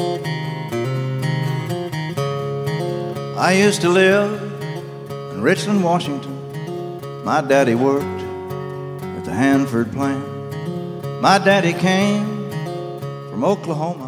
I used to live in Richland, Washington. My daddy worked at the Hanford plant. My daddy came from Oklahoma.